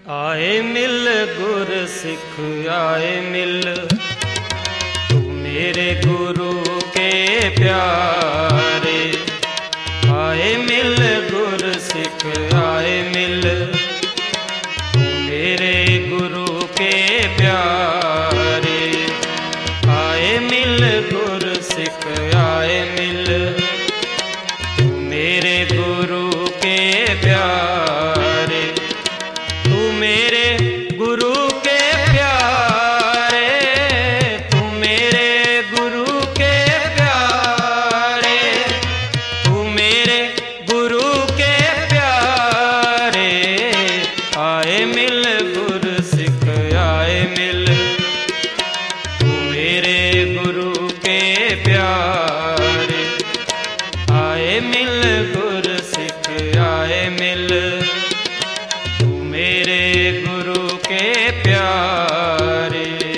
आए मिल गुर सिख आए मिल, तू मेरे गुरु के प्यारे। आए मिल गुर सिख आए मिल, तू मेरे गुरु के प्यारे। आए मिल गुर सिख आए मिल, तू मेरे गुरु के प्यारे। तू मेरे गुरु के प्यारे, तू मेरे गुरु के प्यारे, तू मेरे गुरु के प्यारे। आए मिल गुर सिख आए मिल, तू मेरे गुरु के प्यारे। आए मिल गुर सिख आए मिल, मेरे गुरु के प्यारे।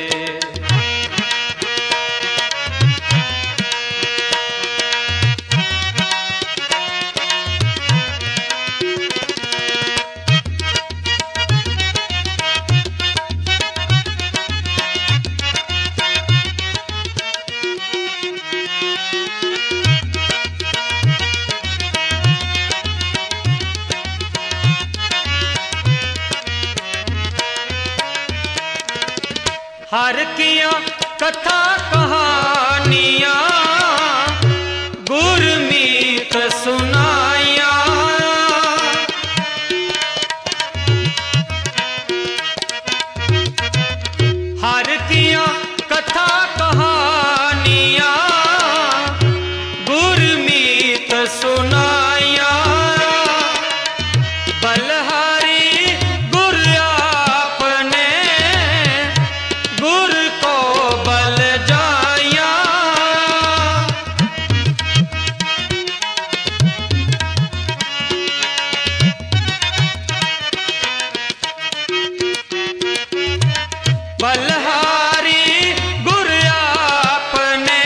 हर किया कथा कहानियां, गुरमीत सुनाया। हर किया कथा कहानियां, गुरमीत सुनाया। बलहारी गुर आपने गुर को बल जाया। बलहारी गुर आपने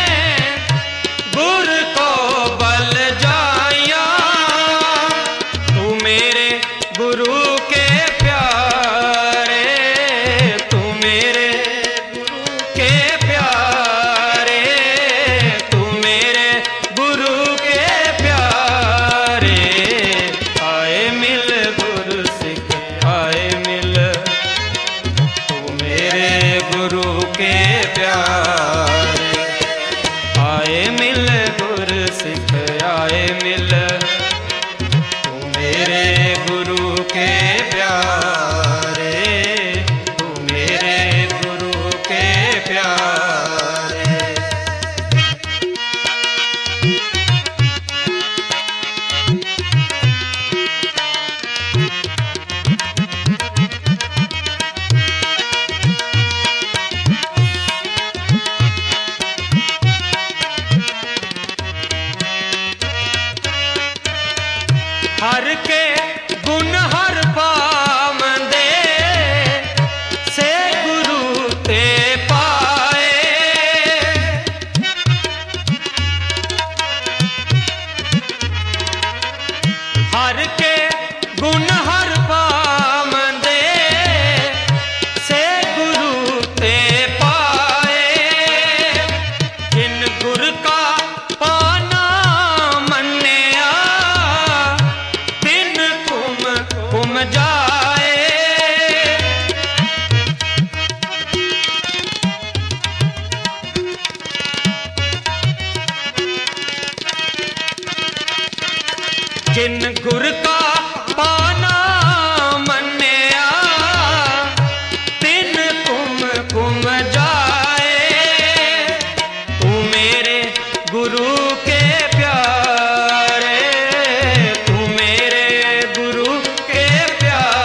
गुर को बल जाया। तू मेरे गुरु के प्यारे, तू मेरे गुरु के प्यारे, तू मेरे गुरु के प्यारे। आए मिल गुर सिख आए मिल, तू मेरे गुरु के प्यारे। आए मिल गुर सिख आए मिल, तू मेरे गुरु के प्यारे, तू मेरे गुरु के प्यारे। हर के गुण हर पावंदे, से गुरु ते पाए। हर के गुण हर पावंदे, से गुरु ते पाए। जिन गुर का पाना मन्या, तिन कुम जाए। जिन गुर का पाना मन्या, तिन कुम जाए। तू मेरे गुरु के प्यारे, तू मेरे गुरु के प्यारे।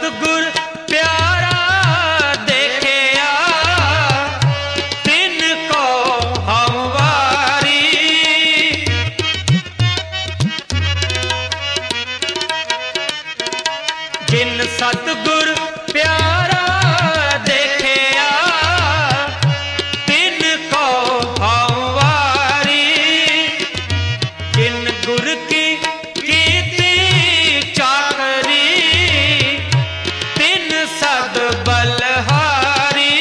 सतगुर प्यारा देखिया तिनको हमवारी। जिन सतगुर प्यारा देखिया तिनको हमवारी। जिन गुर की कीती चाकरी तिन सद बलहारी।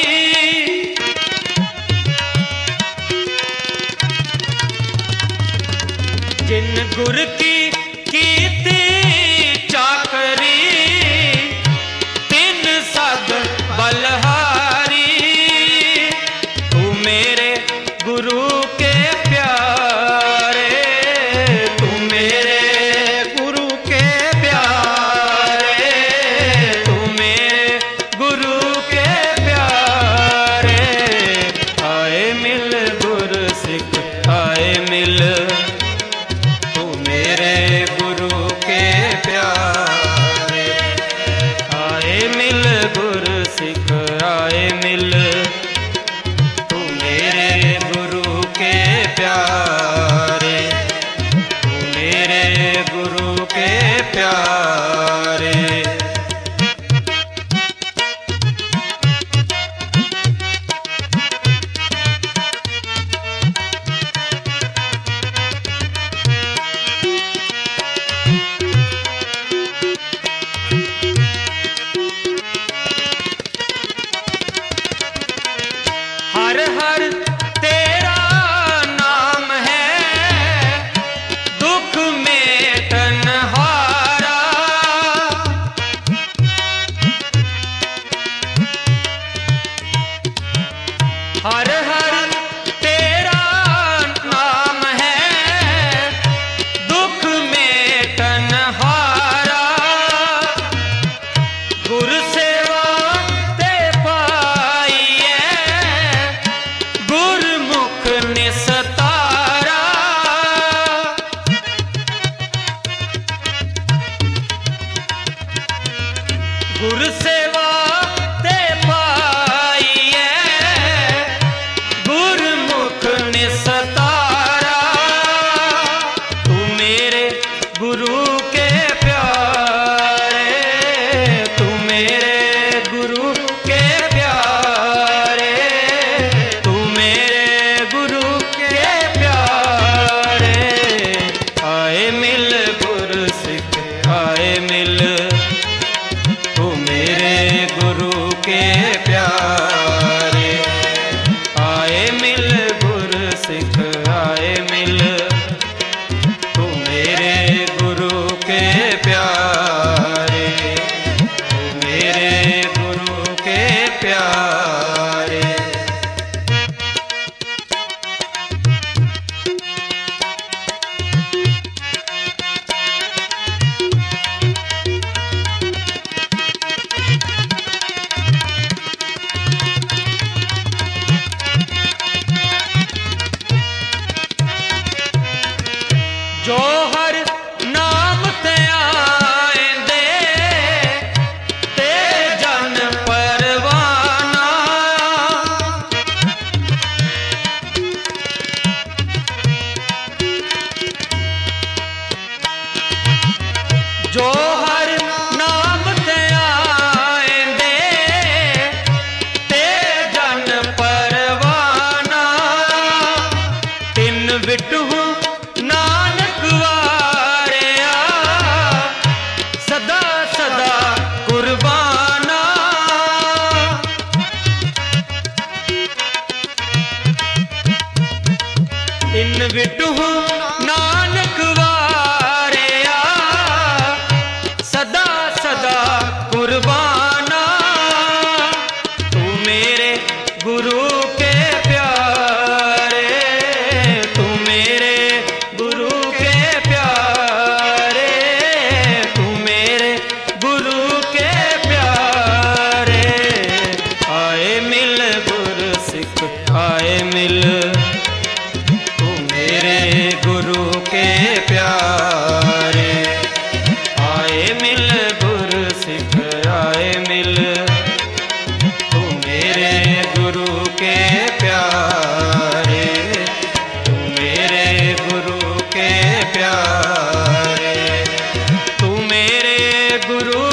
जिन गुर की कीती चाकरी तिन सद बलहारी। तू मेरे गुरु के प्यारे, तू मेरे गुरु के प्यारे, तू मेरे गुरु के प्यारे। आए मिल गुर सिख आए मिल, तू मेरे गुरु के प्यारे। आए मिल गुर सिख आए मिल, तू मेरे गुरु के प्यारे, तू मेरे गुरु के प्यारे। हर हर तेरा नाम है दुख मेटनहारा। हर हर तेरा नाम है दुख मेटनहारा। गुर सेवा ते पाइए गुरमुख निस्तारा। गुर सेवा ते पाइए गुरमुख निस्तारा। तू मेरे गुरु के प्यारे, तू मेरे गुरु के प्यारे, तू मेरे गुरु के प्यारे। आए मिल गुर सिख आए मिल, तू मेरे गुरु के प्यारे। आए मिल गुर सिख आए मिल, तू मेरे गुरु के प्यारे, तू मेरे गुरु के प्यारे। जो हर नाम ते आएंदे ते जन परवाना। जो हर नाम ते आएंदे ते जन परवाना। तिन विटू नानक वारिया सदा सदा कुर्बाना। इन विटू नानक वारिया सदा सदा कुर्बाना। तू मेरे गुरु के प्यारे, तू मेरे गुरु के प्यारे, तू मेरे गुरु के प्यारे। आए मिल गुर सिख आए मिल, तू मेरे गुरु के प्यारे। आए मिल गुर सिख आए गुरु